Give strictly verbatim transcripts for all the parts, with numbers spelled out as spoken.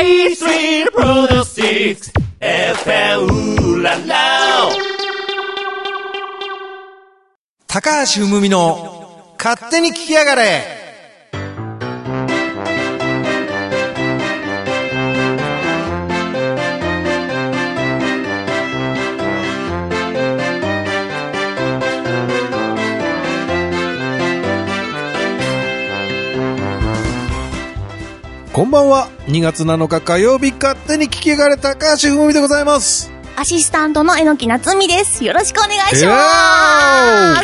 A Street Productsエフエム ララ高橋文美の勝手に聞きやがれ。こんばんは。にがつなのか火曜日、勝手に聞きやがれ高橋文美でございます。 アシスタントの榎木夏美です。よろしくお願いします。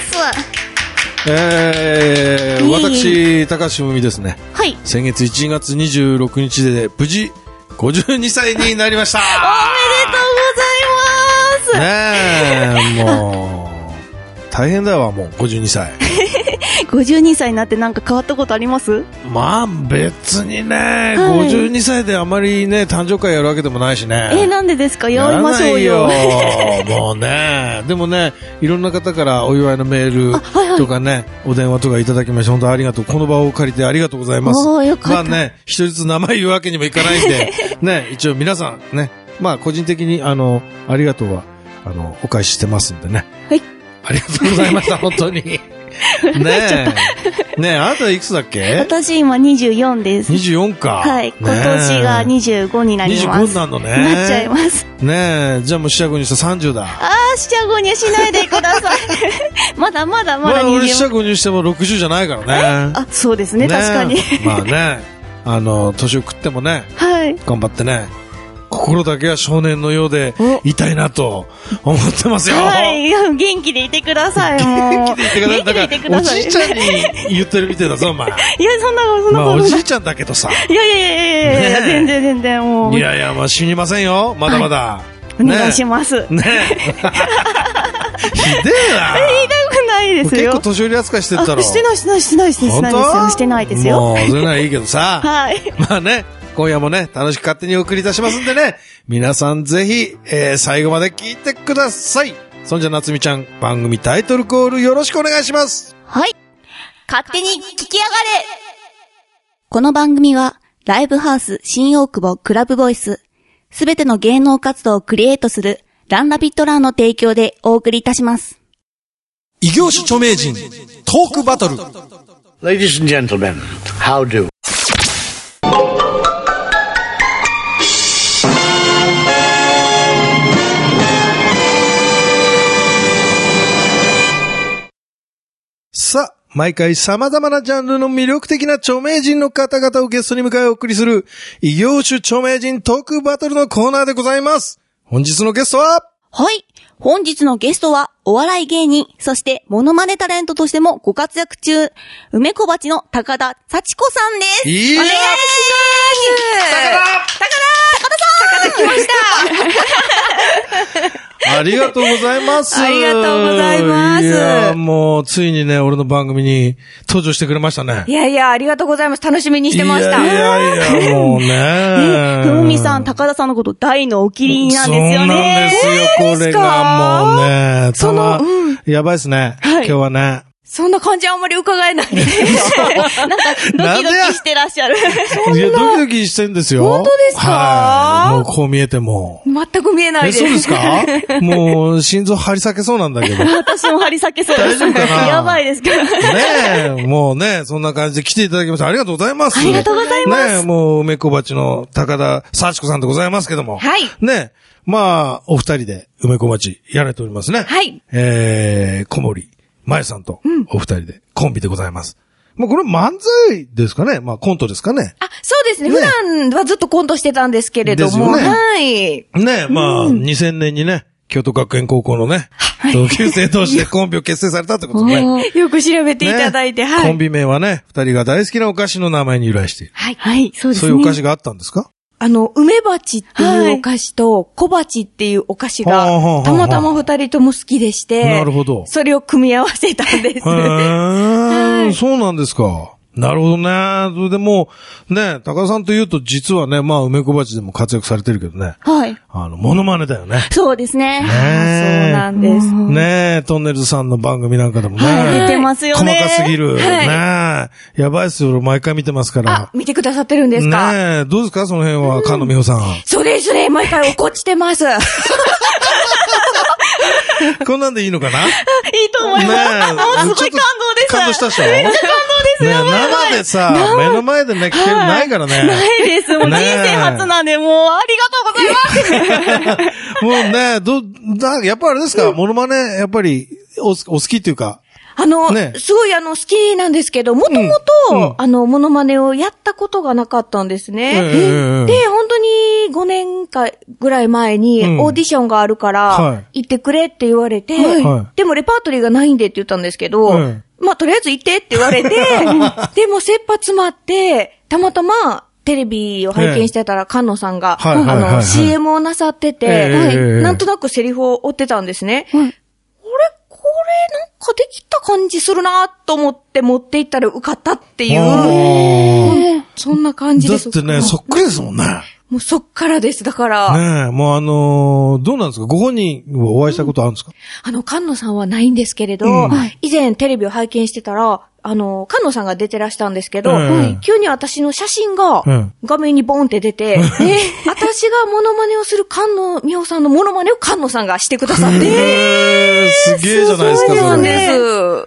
えー、 いい私高橋文美ですね。 はい。 先月いちがつにじゅうろくにちで無事ごじゅうにさいになりました。 おめでとうございます。 ねえ、もう大変だわ。もうごじゅうにさいごじゅうにさいになってなんか変わったことあります？ まあ別にね、 はい、 ごじゅうにさいであまりね誕生会やるわけでもないしね。 えー、なんでですか？やりましょうよ。 やらないよもうね。でもね、いろんな方からお祝いのメールとかね、はいはい、お電話とかいただきまして本当にありがとう。この場を借りてありがとうございます。 おー、よかった。 まあね、一人ずつ名前言うわけにもいかないんでね、一応皆さんね、まあ個人的にあのありがとうはあのお返ししてますんでね。 はい。 ありがとうございました本当に。ねえ。ねえ、あなたいくつだっけ？ 私今にじゅうよんです。 にじゅうよんか。 はい。今年がにじゅうごになります。 にじゅうごになるのね。 なっちゃいます。 ねえ、じゃあもう四捨五入したさんじゅうだ。 あー、四捨五入しないでください。まだまだまだにじゅう。 まあ俺四捨五入してもろくじゅうじゃないからね。 あ、そうですね、 ね確かに。 まあね、あの、年を食ってもね、 はい。 頑張ってね。心だけは少年のようでいたいなと思ってますよ。 はい、元気でいてください。 元気でいてください。だからおじいちゃんに言ってるみたいだぞお前。いやそんなそんなまあおじいちゃんだけどさ。 いやいやいやいやいや、ね、全然全然もう。 いやいやまあ死にませんよまだまだ。はい、お願いします。 ね。ひでえな。 ひどくないですよ。 結構年寄り扱いしてったろ。 してないしてないしてないしてないですよ。してないですよ。 もうそれならいいけどさ。 はい。 まあね。今夜もね、楽しく勝手にお送りいたしますんでね、皆さんぜひ、えー、最後まで聞いてください。そんじゃ夏美ちゃん、番組タイトルコールよろしくお願いします。 はい。勝手に聞きやがれ。この番組は、ライブハウス新大久保クラブボイス、すべての芸能活動をクリエイトするランラビットランの提供でお送りいたします。 異業種著名人、トークバトル。 Ladies and gentlemen, how do? さあ、毎回様々なジャンルの魅力的な著名人の方々をゲストに迎えお送りする異業種著名人トークバトルのコーナーでございます。本日のゲストは、 はい。本日のゲストは、お笑い芸人、そしてモノマネタレントとしてもご活躍中、梅小鉢の高田幸子さんです。 いやー、お願いします。高田高田高田さん高田来ましたありがとうございます。 ありがとうございます。 いやもうついにね、俺の番組に登場してくれましたね。 いやいや、ありがとうございます。楽しみにしてました。 いやいやいや、もうね。 ね、ふみさん、高田さんのこと大のお気に入りなんですよね。 そうなんですよ、これがもうね。その、うん、やばいですね、はい。今日はね。 そんな感じあんまり伺えないですなんか、ドキドキしてらっしゃる。 いや、ドキドキしてるんですよ。 本当ですか？ はい。もうこう見えても。 全く見えないです。 え、そうですか？もう、心臓張り裂けそうなんだけど。 私も張り裂けそうです。 大丈夫かな？ やばいですけど。ねえ、もうね、そんな感じで来ていただきました。ありがとうございます。 ありがとうございます。 ねえ、もう、梅小鉢の高田幸子さんでございますけども。 はい。 ねえ、まあ、お二人で梅小鉢やられておりますね。 はい。 えー、小森まゆさんと、お二人でコンビでございます。まあ、これ漫才ですかね？まあ、コントですかね？ あ、そうですね。ね、普段はずっとコントしてたんですけれども。 ですよね。 はい。 ね、まあ、うん、にせんねんにね、京都学園高校のね、同級生同士でコンビを結成されたってことね。 よく調べていただいて、 ね、 はい。 コンビ名はね、二人が大好きなお菓子の名前に由来している。 はい。はい、そうですね。 そういうお菓子があったんですか？ あの、梅鉢っていうお菓子と、小鉢っていうお菓子が、たまたま二人とも好きでして、 なるほど。 それを組み合わせたんです。 へー、そうなんですか。 なるほどね。それでもう、ね、高田さんと言うと実はね、まあ、梅小鉢でも活躍されてるけどね。 はい。 あの、モノマネだよね。 そうですね。 ねそうなんです。 ねえ、トンネルズさんの番組なんかでもね。 はい、出てますよね。 細かすぎる。はい、ねえ。やばいっすよ、俺毎回見てますから。 あ、見てくださってるんですか？ ねえ、どうですかその辺は、菅野美穂さん。 それそれ、毎回怒ってます。 こんなんでいいのかな？いいと思います。もうすごい感動です。 感動したでしょ？ めっちゃ感動ですよ。 ね、生でさ、目の前でね、聞けるないからね。 ないです。もう人生初なんで、もうありがとうございます。 もうね、ど、だ、やっぱあれですか、モノマネ、やっぱり、お、お好きっていうか。 あの、 ね、 すごいあの、好きなんですけど、もともと、あの、モノマネをやったことがなかったんですね。 うん、 で、本当にごねんかぐらい前に、オーディションがあるから、行ってくれって言われて、はい、でもレパートリーがないんでって言ったんですけど、はい、まあ、とりあえず行ってって言われて、でも切羽詰まって、たまたま、テレビを拝見してたら、菅野さんが、あの、シーエム をなさってて、はい、なんとなくセリフを追ってたんですね。はい、これなんかできた感じするなと思って持っていったら受かったっていう、そんな感じです。 だってね、そっくりですもんね。 もうそっからです。だから。 ねえ、もうあのー、どうなんですか？ご本人はお会いしたことあるんですか？ うん、あの、菅野さんはないんですけれど、うん、以前テレビを拝見してたら、あの、菅野さんが出てらしたんですけど、うん、急に私の写真が画面にボンって出て、うん、え私がモノマネをする菅野美穂さんのモノマネを菅野さんがしてくださって。 えー、すげえじゃないですか、 そうなんです。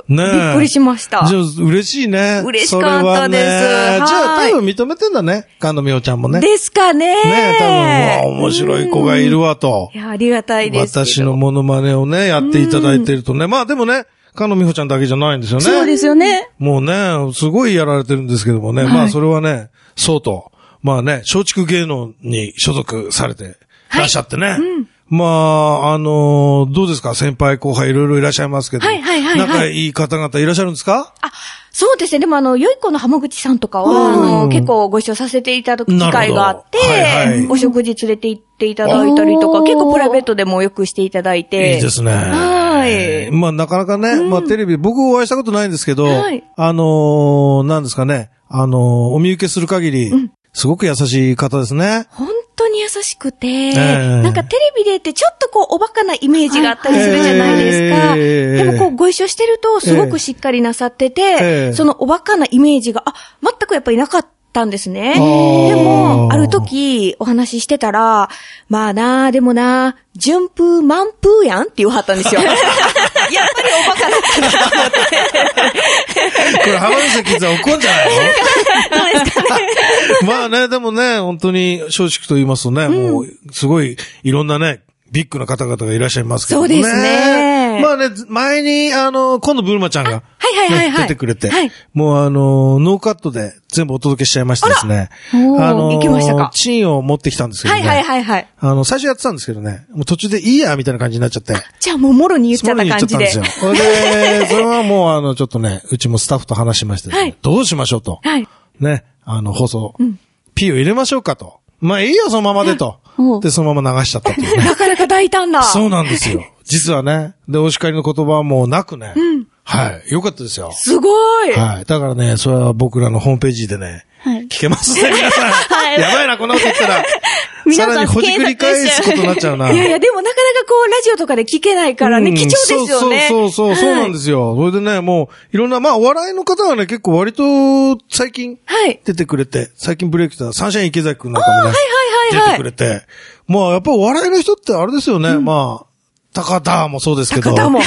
ね、びっくりしました。 じゃあ、嬉しいね。 嬉しかったです。 ね、じゃあ、多分認めてんだね。菅野美穂ちゃんもね。 ですかね。 ね多分、面白い子がいるわと。 いや、ありがたいです。 私のモノマネをね、やっていただいてるとね。まあでもね、菅野美穂ちゃんだけじゃないんですよね。 そうですよね。 もうね、すごいやられてるんですけどもね。はい、まあそれはね、そうと。まあね、松竹芸能に所属されてらっしゃってね。はい、うん、まあ、あのー、どうですか？先輩後輩いろいろいらっしゃいますけど。はいはいはい、はい。仲いい方々いらっしゃるんですか？ あ、そうですね。でもあの、良い子の浜口さんとかは、あの、結構ご一緒させていただく機会があって、はいはい、お食事連れて行っていただいたりとか、結構プライベートでもよくしていただいて。 いいですね。はい。まあなかなかね、うん、まあテレビ、僕お会いしたことないんですけど、はい、あのー、なんですかね、あのー、お見受けする限り、うん、すごく優しい方ですね。 本当に優しくて、えー、なんかテレビでってちょっとこうおバカなイメージがあったりするじゃないですか。えー、でもこうご一緒してるとすごくしっかりなさってて、えー、そのおバカなイメージが、あ、全くやっぱりなかったんですね。でも、ある時お話ししてたら、まあなあ、でもな、順風満風やんって言わはったんですよ。やっぱりおバカだったなと思って。 これ浜口キッズは怒んじゃないの？どうですかね。まあね、でもね、本当に松竹と言いますとね、うん、もう、すごい、いろんなね、ビッグな方々がいらっしゃいますけどね。 そうですね。 まあね、前に、あの、今度ブルマちゃんが、 はいはいはいはい。 出てくれて、はい、もうあの、ノーカットで全部お届けしちゃいましてですね。 あの、行きましたか？ チンを持ってきたんですけどね。 はいはいはいはい。 あの、最初やってたんですけどね、もう途中でいいや、みたいな感じになっちゃって。 じゃあもうもろに言っちゃった感じで。もろに言っちゃったんですよ。で、それはもうあの、ちょっとね、うちもスタッフと話しまして、ね、はい、どうしましょうと。はい。ね、あの、放送、うん、P を入れましょうかと。まあいいよ、そのままでと。うん、で、そのまま流しちゃったっていうね。 なかなか大胆だ。 そうなんですよ。実はね。で、お叱りの言葉はもうなくね。うん。はい。よかったですよ。 すごい。 はい。だからね、それは僕らのホームページでね、はい、聞けますね、皆さん。はい。やばいな、こんなこと言ったら。さらにほじくり返すことになっちゃうな。 いやいや、でもなかなかこう、ラジオとかで聞けないからね、うん、貴重ですよね。 そうそうそう、そうなんですよ。それでね、もう、いろんな、まあ、お笑いの方はね、結構割と、最近、出てくれて、はい、最近ブレイクしたサンシャイン池崎くんなんかもね、はいはいはいはい、出てくれて、まあ、やっぱお笑いの人ってあれですよね、うん、まあ、高田もそうですけど、 高田も、はい。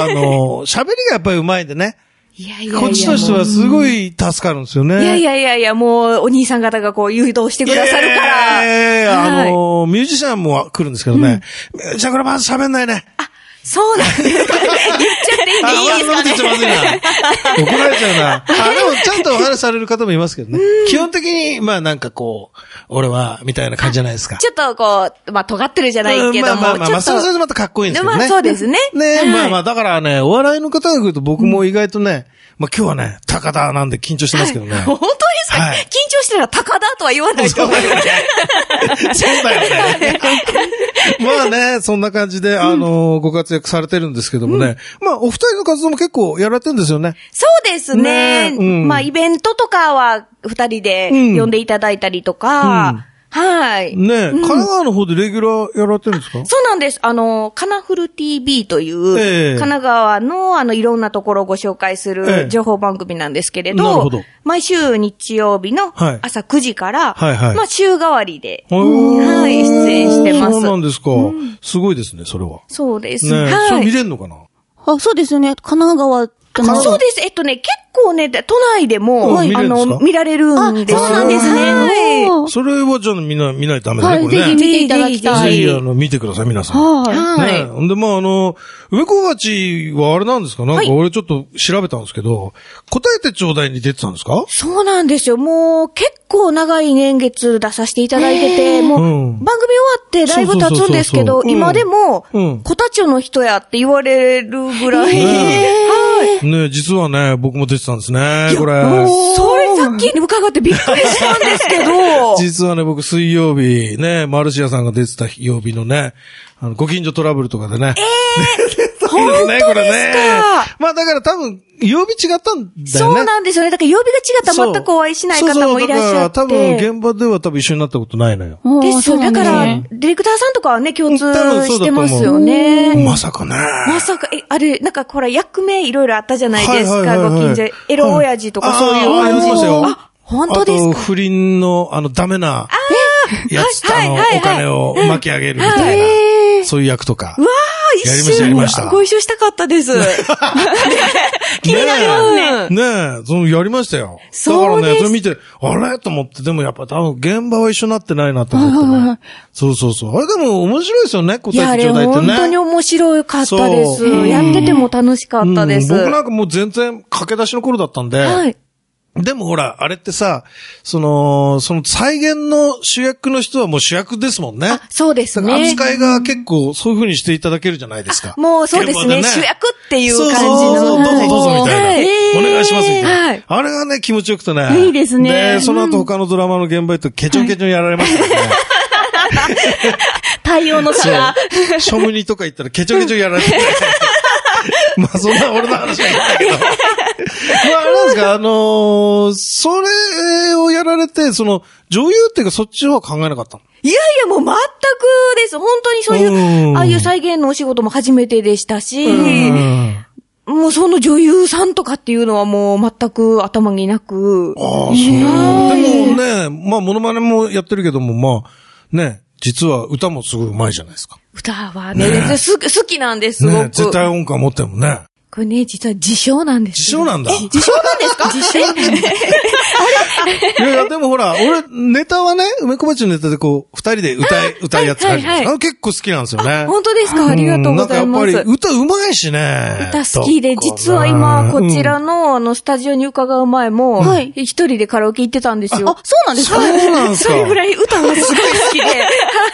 あの、喋りがやっぱり上手いんでね。 いやいやいや。 こっちとしてはすごい助かるんですよね。 いやいやいやいや、もう、お兄さん方がこう、誘導してくださるから。 いやいやいや、はい、あの、ミュージシャンも来るんですけどね。うん、ミュージシャンこれまず喋んないね。 あ、そうなんですか。言っちゃっていいんですかね。 言っちゃまずいな。怒られちゃうな。あ、でもちゃんとお話しされる方もいますけどね。基本的に、まあなんかこう、俺は、みたいな感じじゃないですか。 ちょっとこう、まあ尖ってるじゃないけども。まあまあまあまあ、それでまたかっこいいんですけどね。 まあそうですね。 ね、まあまあ、だからね、お笑いの方が来ると僕も意外とね、まあ今日はね、高田なんで緊張してますけどね。 本当ですか？緊張してたら高田とは言わないと思います。 そうだよね。まあね、そんな感じで、あのー、ご活躍されてるんですけどもね。うん、まあ、お二人の活動も結構やられてるんですよね。 そうですね。ね、うん、まあ、イベントとかは二人で呼んでいただいたりとか、うんうん、はい。 ねえ、うん、神奈川の方でレギュラーやられてるんですか？ そうなんです。あの、カナフル ティービー という、えー、神奈川のあの、いろんなところをご紹介する情報番組なんですけれど、えー、なるほど。毎週日曜日の朝くじから、はいはいはい、まあ、週替わりで、はい、出演してます。 そうなんですか。うん、すごいですね、それは。 そうですね。はい。それ見れるのかな？ あ、そうですね。神奈川そうです。えっとね、結構ね、都内でも、あの、見られるんです。 そうなんですね。 はい。それはじゃあみんな見ないとダメだね、これね。 ぜひ見ていただきたい。 ぜひ、あの、見てください、皆さん。はい。ね。ほんで、まあ、あの、梅小鉢はあれなんですか？なんか俺ちょっと調べたんですけど、答えてちょうだいに出てたんですか？ そうなんですよ。もう、結構長い年月出させていただいてて、もう、番組終わってだいぶ経つんですけど、今でも、小田町の人やって言われるぐらい。 ね、実はね、僕も出てたんですね、これ。 それさっきに伺ってびっくりしたんですけど。 実はね、僕水曜日、ね、マルシアさんが出てた曜日のね、あの、ご近所トラブルとかでね。 えー本当ですか？これね。 まあだから多分、曜日違ったんだよね。 そうなんですよね。だから曜日が違ったら全くお会いしない方もいらっしゃって。そうそう、だから多分現場では多分一緒になったことないのよ。 ですよ。だから、ディレクターさんとかはね、共通してますよね。 まさかね。 まさか、え、あれ、なんかほら、役名いろいろあったじゃないですか、ご近所。エロ親父とかそういう感じの。あ、本当ですか？ あと、不倫の、あの、ダメな、やつ、あの、お金を巻き上げるみたいな。そういう役とか。 うわー、一瞬。やりました。ご一緒したかったです。気になりますね。 ねえ、その、やりましたよ。だからね、それ見て、あれと思って、でもやっぱ多分現場は一緒になってないなと思ってね。そうそうそう。あれでも面白いですよね、答えてちょうだいってね。 本当に面白かったです。やってても楽しかったです。 僕なんかもう全然駆け出しの頃だったんで。はい。でもほら、あれってさ、その、その再現の主役の人はもう主役ですもんね。あ、 そうですね。 扱いが結構そういう風にしていただけるじゃないですか。 もうそうですね。主役っていう感じの。そうそうそう、 どうぞどうぞみたいな。お願いしますみたいな。はい。あれがね、気持ちよくてね。 いいですね。 で、その後他のドラマの現場行ってケチョンケチョンやられましたからね。 対応の差が。 ショムニとか行ったらケチョンケチョンやられて。まあそんな俺の話はいいんだけど。まああれなんですか、あのー、それをやられて、その、女優っていうかそっちは考えなかったの？ いやいやもう全くです。本当にそういう、ああいう再現のお仕事も初めてでしたし、もうその女優さんとかっていうのはもう全く頭になく。 ああ、そう。でもね、まあモノマネもやってるけども、まあ、ね、実は歌もすごい上手いじゃないですか。 歌はね、ね好きなんです、すごく。 ね、絶対音感持ってもね。 これね、実は自称なんです。 自称なんだ。 え、自称なんですか？自称なんです。 いやいや、でもほら、俺、ネタはね、梅小鉢のネタでこう、二人で歌い、歌いやつあるじゃないですか。結構好きなんですよね。 本当ですか？ありがとうございます。 なんかやっぱり歌上手いしね。 歌好きで、実は今、こちらの、あの、スタジオに伺う前も、はい。一人でカラオケ行ってたんですよ。 あ、そうなんですか？ そうなんですか？ それぐらい歌がすごい好きで。はい。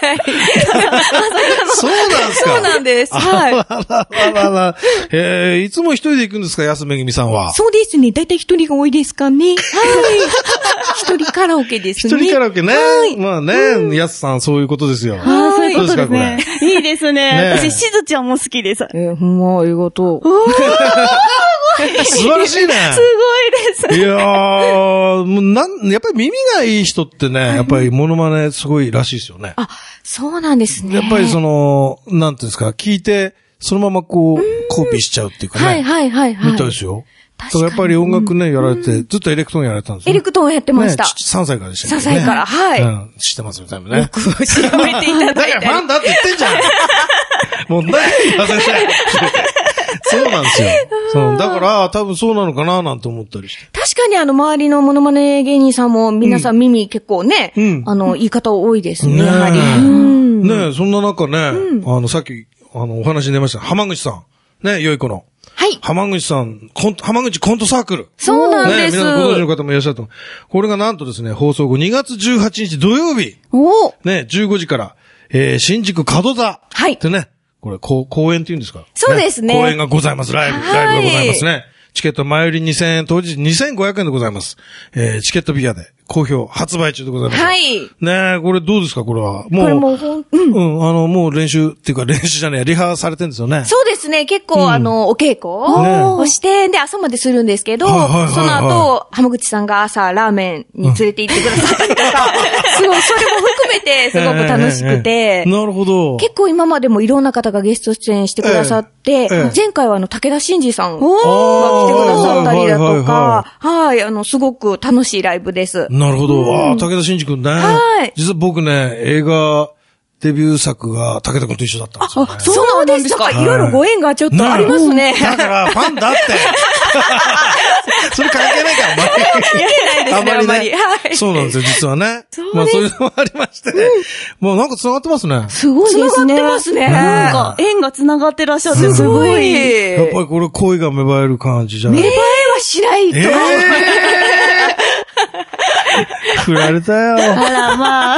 そうなんですか？ そうなんです。はい。 あらららら。えー、いつも一人で行くんですか、安めぐみさんは。 そうですね。だいたい一人が多いですかね。はい。一人カラオケですね。 一人カラオケね。はい。まあね、やすさんそういうことですよ。 はい。そういうことですね。いいですね。私、しずちゃんも好きです。 えー、ほんま、ありがとう。 素晴らしいね。 すごいです。 いやー、もうなん、やっぱり耳がいい人ってね、やっぱりモノマネすごいらしいですよね。 あ、そうなんですね。 やっぱりその、なんていうんですか、聞いて、そのままこう、コピーしちゃうっていうかね。 はいはいはいはい。 みたいですよ。だからやっぱり音楽ね、やられて、ずっとエレクトーンやられたんですよ。 エレクトーンやってました。 さんさいからでしたね。 さんさいから、はい。うん、 知ってますよ、多分ね。 僕を調べていただいて。だからファンだって言ってんじゃん。もう何言わせて。そうなんですよ。そう。だから、多分そうなのかななんて思ったりして。 確かにあの、周りのモノマネ芸人さんも、皆さん耳結構ね、うん、あの、言い方多いですね、やはり。 ねえ、そんな中ね、うん、あの、さっき、あの、お話に出ました、浜口さん。ね、よい子の。 はい。 浜口さん、コント、浜口コントサークル。 そうなんです。 ね、皆さんご存知の方もいらっしゃると思う。これがなんとですね、放送後にがつじゅうはちにち土曜日。 おね、じゅうごじから、えー、新宿門座。 はい。 でね、これ、こう、公演って言うんですか？ そうですね。 公演がございます。ライブ、ライブがございますね。 チケット前売りにせんえん、当日にせんごひゃくえんでございます。えー、チケットビアで好評発売中でございます。 はい。 ねえ、これどうですかこれは。もう、 これもうほん、 うん、うん、あの、もう練習っていうか練習じゃねえ、リハされてるんですよね。 そうですね、結構、うん、あの、お稽古をして、で、朝までするんですけど、はいはいはいはい、その後、浜口さんが朝、ラーメンに連れて行ってくださったりとか、すごい、それも含めて、すごく楽しくて、えーえー、 なるほど。 結構今までもいろんな方がゲスト出演してくださって、えーえー、前回はあの、武田真治さんが来てくださったりだとか、はい、あの、すごく楽しいライブです。 なるほど。うん、あ武田真治くんね。はい。実は僕ね、映画、デビュー作が武田くんと一緒だったんですよ、ね。 あ、そうなんですか。はい、いろいろご縁がちょっとありますね。 だから、ファンだって。それ関係ないから、あんまり。 関係ないですね、あんまり、ね、あんまり。はい。 そうなんですよ、実はね。そうまあ、そういうのもありましてね。うん、もうなんか繋がってますね。 すごいですね。 繋がってますね。 なんか、縁が繋がってらっしゃって、すごい。 やっぱりこれ恋が芽生える感じじゃない。 芽生えはしないと。えー振られたよ。 あら、まあ。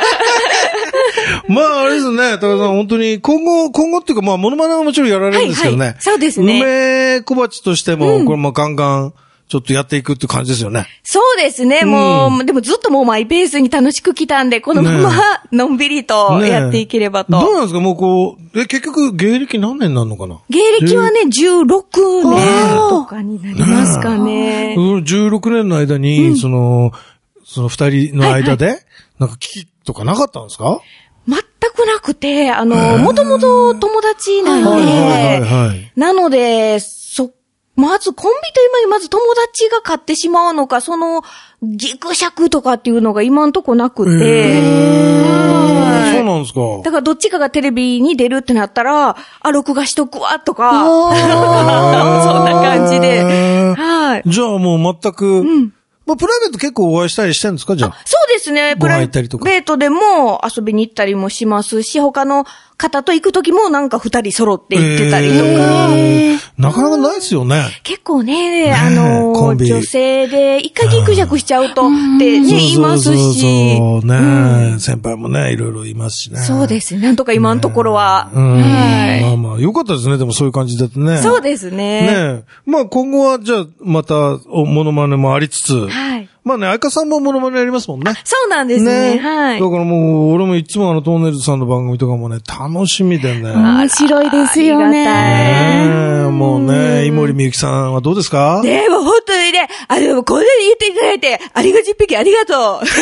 まあ、あれですね、高田さん、本当に、今後、今後っていうか、まあ、モノマネはもちろんやられるんですけどね。はいはい、 そうですね。 梅小鉢としても、うん、これもガンガン、ちょっとやっていくっていう感じですよね。 そうですね、もう、うん、でもずっともうマイペースに楽しく来たんで、このまま、のんびりとやっていければと。 ね、どうなんですかもうこう、え、結局、芸歴何年になるのかな芸歴はね、じゅうろくねんとかになりますかね。 ねじゅうろくねんの間に、うん、その、その二人の間で、はいはい、なんか危機とかなかったんですか全くなくて、あの、もともと友達なんで、はいはいはいはい、なので、そ、まずコンビという前にまず友達が買ってしまうのか、その、ギクシャクとかっていうのが今んとこなくて。 はい、そうなんですか。 だからどっちかがテレビに出るってなったら、あ、録画しとくわ、とか。そんな感じで。はい。 じゃあもう全く、うん、まあ、プライベート結構お会いしたりしてるんですかじゃあ。 そうですね。プライベートでも遊びに行ったりもしますし、他の方と行くときもなんか二人揃って行ってたりとか。 えー、なかなかないですよね。 結構ね、ねあのー、女性で一回ギクシャクしちゃうとってね、言いますし。そうそうそうね、うん、先輩もね、いろいろいますしね。 そうですね。なんとか今のところは。 ね、うんはい、まあまあ、よかったですね。でもそういう感じだとね。 そうですね。 ねまあ今後はじゃあまたおモノマネもありつつ。 はい。 まあね、相方さんもモノマネやりますもんね。 そうなんですね。ねはい。 だからもう、俺もいつもあの、トーネルズさんの番組とかもね、楽しみでね。 面白いですよね。 ねもうね、井森美幸さんはどうですかねもう本当にね、あの、こんなに言っていただいて、ありがじっぴきありがとう。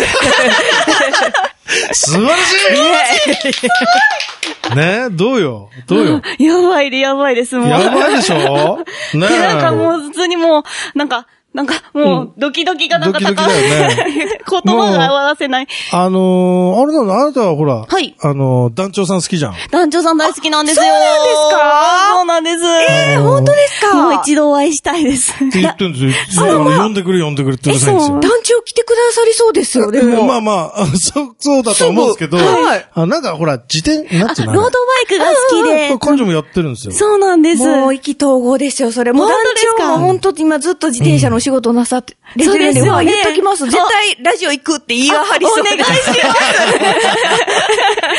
素晴らしいねどうよどうよやばいでやばいですもん。 やばいでしょねえ。なんかもう普通にもう、なんか、なんか、もう、ドキドキがなんか高い。ドキドキだよね。言葉が合わせない。 あのー、あれなの、あなたはほら、 はい。 あのー、団長さん好きじゃん。 団長さん大好きなんですよ。 そうなんですかそうなんです。 ええー、本当ですかもう一度お会いしたいです。 って言ってるんですよ。呼んでくれ呼んでくれって言ってるんですよ。 団長来てくださりそうですよ、でも。 まあまあ、そう、そうだと思うんですけど、はい。あ、なんかほら、自転、なんていうのロードバイクが好きで。 彼女もやってるんですよ。 そうなんです。 もう意気投合ですよ、それ。もう団長も本当に今ずっと自転車のお仕事をなさって、 そうですよね。 言っときます。絶対ラジオ行くって言い張りそう。お願いします。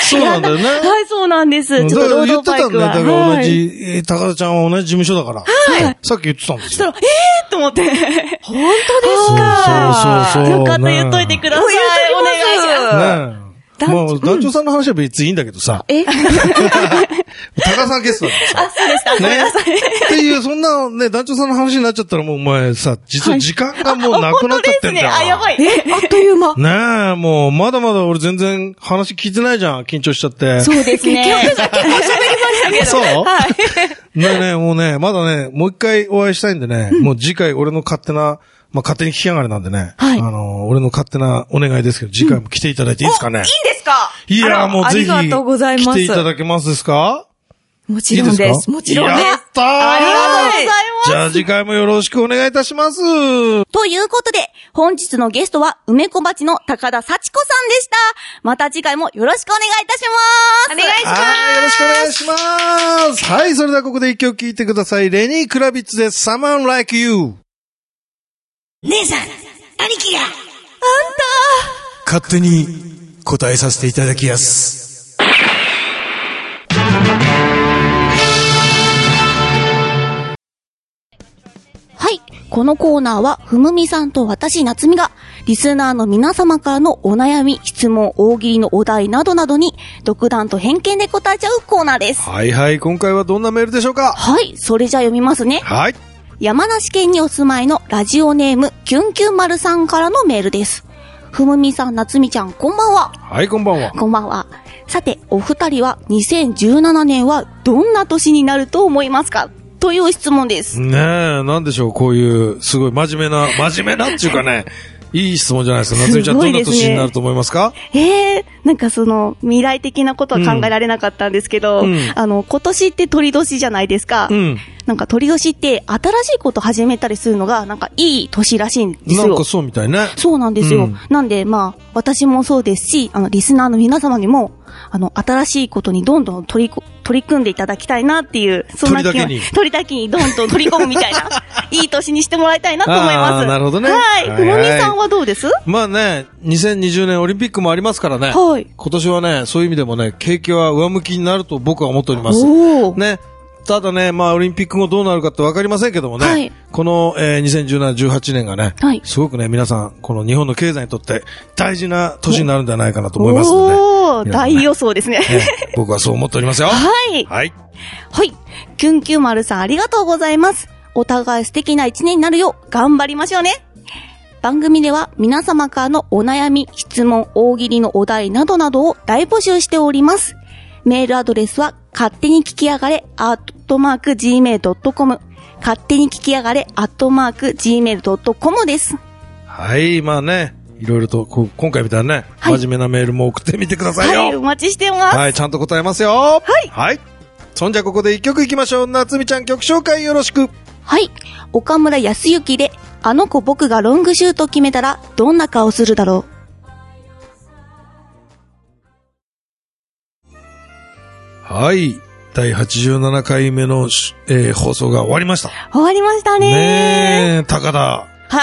そうなんだよね。 はい、そうなんです。ちょっとロードバイクは。 言ってたんだよ。だから同じ、高田ちゃんは同じ事務所だから。 はい。 さっき言ってたんですよ。 そしたら、えーと思って。 本当ですか。 そうそうそう。 よかった言っといてください。お願いします。 ねまあ、団長さんの話は別にいいんだけどさ。 え高田さんゲストだからさ。 あ、そうでした。ごめんなさい。 っていう、そんなね、団長さんの話になっちゃったらもうお前さ、実は時間がもうなくなっちゃってんだよ。 あ、やばい。 え、あっという間。 ねえ、もう、まだまだ俺全然話聞いてないじゃん。緊張しちゃって。 そうですね。 結局さっきも喋りましたけど。 そうはい。 ねえねえ、もうね、まだね、もう一回お会いしたいんでね、もう次回俺の勝手な、まあ、勝手に聞きやがれなんでね。 はい。 あの、俺の勝手なお願いですけど、次回も来ていただいていいですかね。 いいんですかいやもうぜひ。 ありがとうございます。 来ていただけますですかもちろんです。もちろんです。 やったーありがとうございます。 じゃあ次回もよろしくお願いいたします。 ということで、本日のゲストは、梅小鉢の高田幸子さんでした。また次回もよろしくお願いいたします。 お願いします。 はい、よろしくお願いします。はい、それではここで一曲聴いてください。レニー・クラビッツで Someone Like You。 姉さん、兄貴が、あんた勝手に答えさせていただきやす。 はこのコーナーは、ふむみさんと私、なつみが、リスナーの皆様からのお悩み、質問、大喜利のお題などなどに、独断と偏見で答えちゃうコーナーです。 はいはい、今回はどんなメールでしょうか？ はい、それじゃあ読みますね。 はい。 山梨県にお住まいのラジオネーム、キュンキュン丸さんからのメールです。ふむみさん、なつみちゃん、こんばんは。 はい、こんばんは。 こんばんは。さて、お二人はにせんじゅうななねんはどんな年になると思いますか？という質問です。 ねえ、なんでしょう、こういう、すごい真面目な、真面目なっていうかね、いい質問じゃないですか。なつみちゃん、どんな年になると思いますか？ ええー、なんかその、未来的なことは考えられなかったんですけど、うん、あの、今年って鳥年じゃないですか。うん、なんか鳥年って新しいこと始めたりするのが、なんかいい年らしいんですよ。 なんかそうみたいね。 そうなんですよ。うん、なんで、まあ、私もそうですし、あの、リスナーの皆様にも、あの、新しいことにどんどん取り、取り組んでいただきたいなっていう、そんな気は、 鳥だけに。 鳥だけにどんどん取り込むみたいな、いい年にしてもらいたいなと思います。 あ、なるほどね。 はい。ふもみさんはどうです？ まあね、にせんにじゅうねんオリンピックもありますからね。 はい。 今年はね、そういう意味でもね、景気は上向きになると僕は思っております。 おー。 ね。ただね、まあ、オリンピック後どうなるかってわかりませんけどもね。はい、この、えー、にせんじゅうなな、じゅうはちねんがね、はい、すごくね、皆さん、この日本の経済にとって大事な年になるんじゃないかなと思いますので、ね。 おー、大予想ですね。ね僕はそう思っておりますよ。 はい。 はい。 はい。キュンキュン丸さんありがとうございます。お互い素敵な一年になるよう頑張りましょうね。番組では皆様からのお悩み、質問、大喜利のお題などなどを大募集しております。メールアドレスは、勝手に聞きやがれ、アットマーク、ジーメールドットコム。勝手に聞きやがれ、アットマーク、ジーメールドットコム です。 はい、まあね、いろいろと、こう今回みたいなね、はい、真面目なメールも送ってみてくださいよ。 はい、お待ちしてます。 はい、ちゃんと答えますよ。 はい。 はい。そんじゃここで一曲いきましょう。なつみちゃん曲紹介よろしく。 はい。岡村康之で、あの子僕がロングシュート決めたら、どんな顔するだろう。 はい。第はちじゅうななかいめの、えー、放送が終わりました。 終わりましたね。 ねえ、高田。 はい。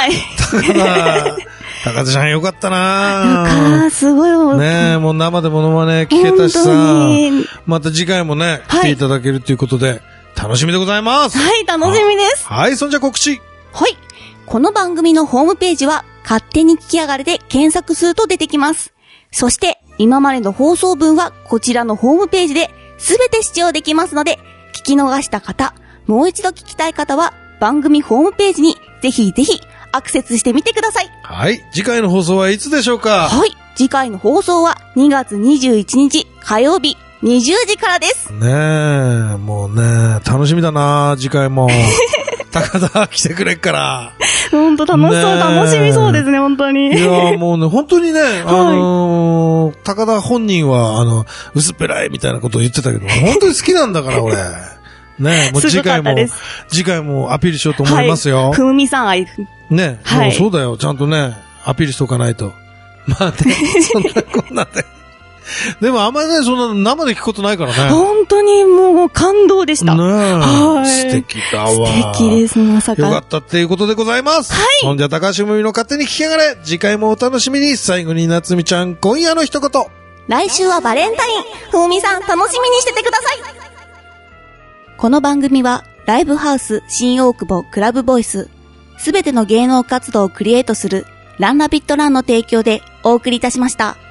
高田。高田ちゃんよかったなぁ。よかすごいもん。 ねえ、もう生でモノマネ聞けたしさ。また次回もね、来ていただけるということで、楽しみでございます。 はい、楽しみです。 はい、そんじゃ告知。 はい。この番組のホームページは、勝手に聞きやがれで検索すると出てきます。そして、今までの放送分は、こちらのホームページで、すべて視聴できますので、聞き逃した方、もう一度聞きたい方は、番組ホームページにぜひぜひアクセスしてみてください。 はい。次回の放送はいつでしょうか？ はい。次回の放送はにがつにじゅういちにち火曜日にじゅうじからです。 ねえ、もうね、楽しみだな次回も。高田来てくれっから。 ほんと楽しそう、楽しみそうですね、本当に。 いやもうね、本当にね、あのーはい、高田本人は、あの、薄っぺらいみたいなことを言ってたけど、本当に好きなんだから、俺。ねもう次回も、次回もアピールしようと思いますよ。 ふむみさん愛。 ね、はい、もうそうだよ、ちゃんとね、アピールしとかないと。まあね、そんなこんなで。でもあんまりね、そんな生で聞くことないからね。 本当にもう感動でした。 ねえ。 はい。 素敵だわ。 素敵です、まさか。 よかったっていうことでございます。 はい。 ほんじゃ、高橋むみの勝手に聞きやがれ。次回もお楽しみに。最後になつみちゃん、今夜の一言。 来週はバレンタイン。ふむみさん、楽しみにしててください。この番組は、ライブハウス新大久保クラブボイス、すべての芸能活動をクリエイトする、ランナビットランの提供でお送りいたしました。